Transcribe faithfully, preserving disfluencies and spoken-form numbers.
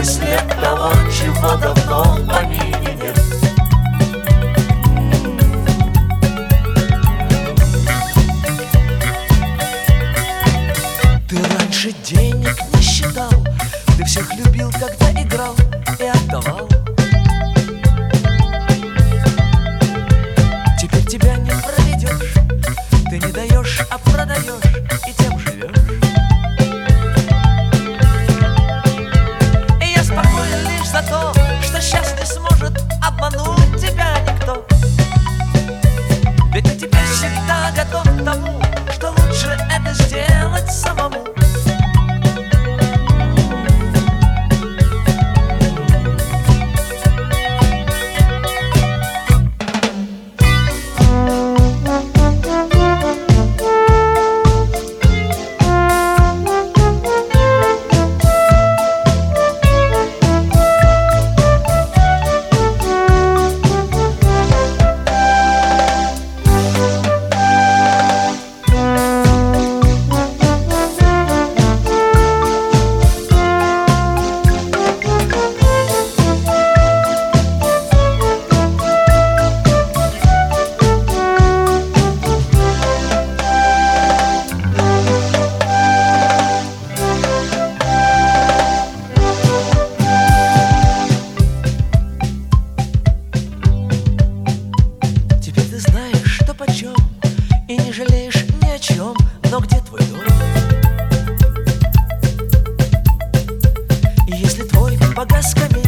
новый след того, чего давно в помине нет. Ты раньше денег не считал, ты всех любил, когда играл и отдавал. Теперь тебя не проведешь, ты не даешь, а продаешь, и тем живешь. И я спокоен лишь за то, что сейчас не сможет обмануть тебя никто. Ведь ты теперь всегда готов к тому, что лучше это сделать самому. И не жалеешь ни о чем, но где твой дом? И если твой погас камин,